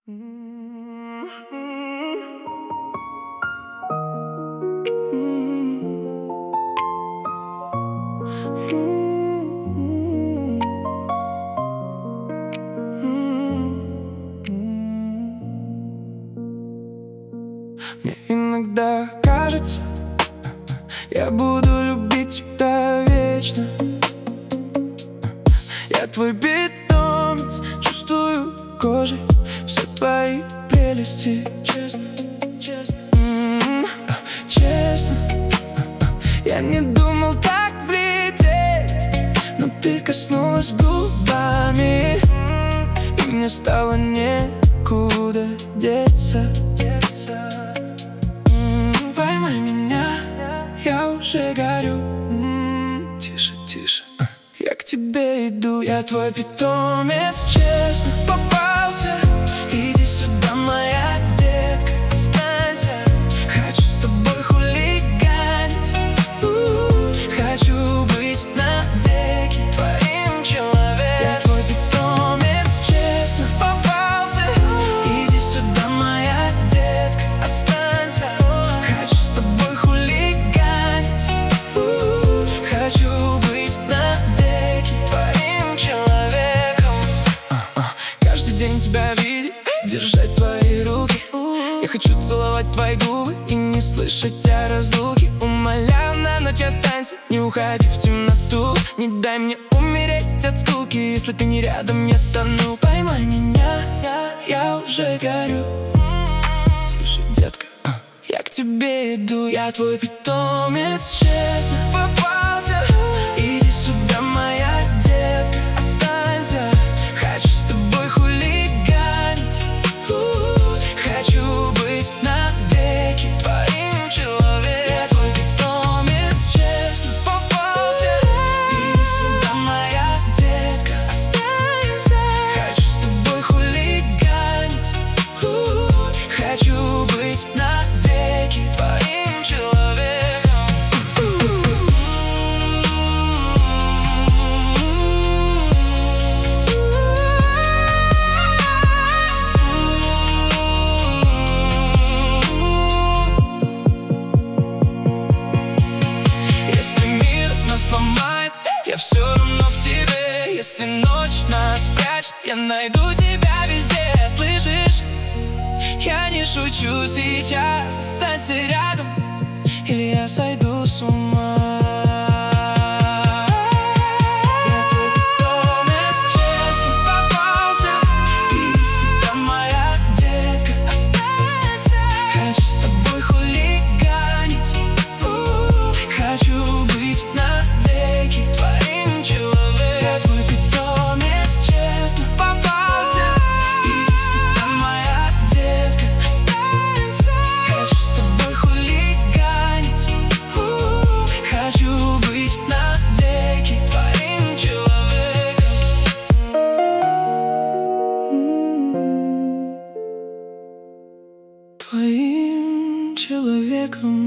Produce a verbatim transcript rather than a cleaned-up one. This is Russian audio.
Мне иногда кажется, я буду любить тебя вечно. Я твой питомец, чувствую кожей все твои прелести. Честно, честно, м-м, честно, я не думал так влететь, но ты коснулась губами, и мне стало некуда деться. М-м, поймай меня, я уже горю. М-м, тише, тише, я к тебе иду. Я твой питомец, честно, попался. Иди сюда, моя детка, останься. Хочу с тобой хулиганить, у-у-у. Хочу быть навеки твоим человеком. Я твой питомец, честно, попался. Иди сюда, моя детка, останься. Хочу с тобой хулиганить, у-у-у. Хочу быть навеки твоим человеком. А-а. Каждый день тебя видеть, держать твои руки. Я хочу целовать твои губы и не слышать о разлуке. Умоляю, на ночь останься, не уходи в темноту. Не дай мне умереть от скуки, если ты не рядом, я тону. Поймай меня, я, я уже горю. Тише, детка, я к тебе иду. Я твой питомец, честно, попался. Иди сюда, моя детка, останься. Хочу с тобой хулиганить, у-у-у. Хочу быть навеки твоим человеком. Я твой питомец, честно, попался. Иди сюда, моя детка, останься. Хочу с тобой хулиганить, у-у-у. Хочу быть навеки твоим человеком. Если мир нас сломает, я все равно в тебе. Если ночь нас прячет, я найду тебя везде. Слышишь? Я не шучу сейчас. Останься рядом, или я сойду с ума. Я твой питомец, честно, попался. Иди сюда, моя детка, останься. Хочу с тобой хулиганить, у-у-у. Хочу быть навеки твоим человеком. Я твой питомец, честно, попался. Иди сюда, моя детка, останься. Хочу с тобой хулиганить, у-у-у. Хочу быть навеки твоим человеком. Твоим человеком.